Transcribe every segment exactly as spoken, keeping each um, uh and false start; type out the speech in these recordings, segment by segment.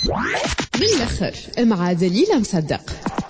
من الآخر مع دليل مصدق.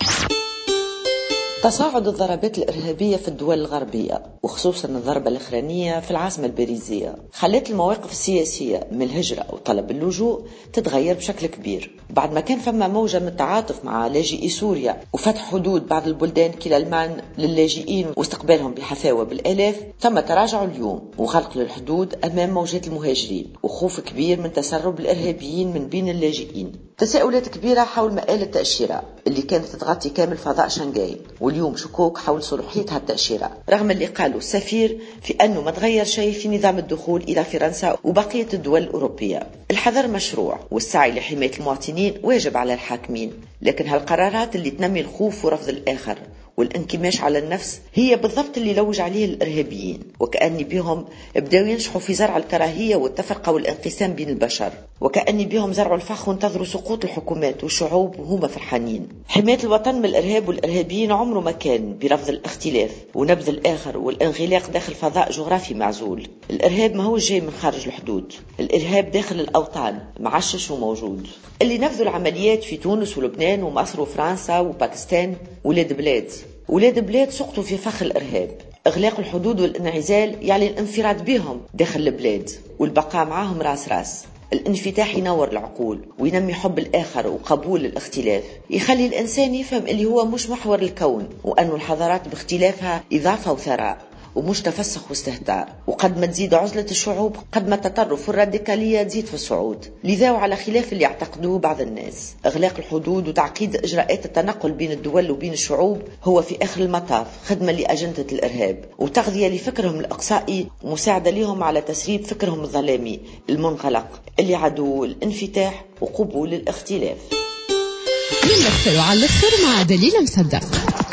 تصاعد الضربات الإرهابية في الدول الغربية وخصوصا الضربة الأخرانية في العاصمة الباريزية خلت المواقف السياسية من الهجرة وطلب اللجوء تتغير بشكل كبير. بعد ما كان فما موجة من التعاطف مع لاجئي سوريا وفتح حدود بعض البلدان كلا المان للاجئين واستقبالهم بحفاوة بالآلاف، ثم تراجعوا اليوم وغلق للحدود أمام موجات المهاجرين وخوف كبير من تسرب الإرهابيين من بين اللاجئين. تساؤلات كبيرة حول مآل التأشيرة اللي كانت تغطي كامل فضاء شنغاين، واليوم شكوك حول صلاحية هالتأشيرة رغم اللي قالوا السفير في أنه ما تغير شيء في نظام الدخول إلى فرنسا وبقية الدول الأوروبية. الحذر مشروع والسعي لحماية المواطنين واجب على الحاكمين، لكن هالقرارات اللي تنمي الخوف ورفض الآخر والانكماش على النفس هي بالضبط اللي لوج عليه الإرهابيين، وكأني بهم بدأوا ينجحوا في زرع الكراهية والتفرقة والانقسام بين البشر، وكأني بهم زرعوا الفخ وانتظروا سقوط الحكومات والشعوب وهم فرحانين. حماية الوطن من الإرهاب والإرهابيين عمره ما كان برفض الاختلاف ونبذ الآخر والانغلاق داخل فضاء جغرافي معزول. الإرهاب ما هو جاي من خارج الحدود، الإرهاب داخل الأوطان معشش وموجود. اللي نفذوا العمليات في تونس ولبنان ومصر وفرنسا وباكستان ولاد بلاد ولاد بلاد سقطوا في فخ الإرهاب. إغلاق الحدود والانعزال يعني الانفراد بهم داخل البلاد والبقاء معاهم راس راس. الانفتاح ينور العقول وينمي حب الآخر وقبول الاختلاف، يخلي الإنسان يفهم اللي هو مش محور الكون، وأنه الحضارات باختلافها إضافة وثراء ومش تفسخ واستهتار. وقد ما تزيد عزلة الشعوب قد ما التطرف والراديكالية تزيد في الصعود. لذا وعلى خلاف اللي يعتقدوه بعض الناس، إغلاق الحدود وتعقيد إجراءات التنقل بين الدول وبين الشعوب هو في آخر المطاف خدمة لأجندة الإرهاب وتغذية لفكرهم الإقصائي ومساعدة لهم على تسريب فكرهم الظلامي المنغلق اللي عدو الانفتاح وقبول الاختلاف. من الأخر وعلى الأخر مع دليل مصدق.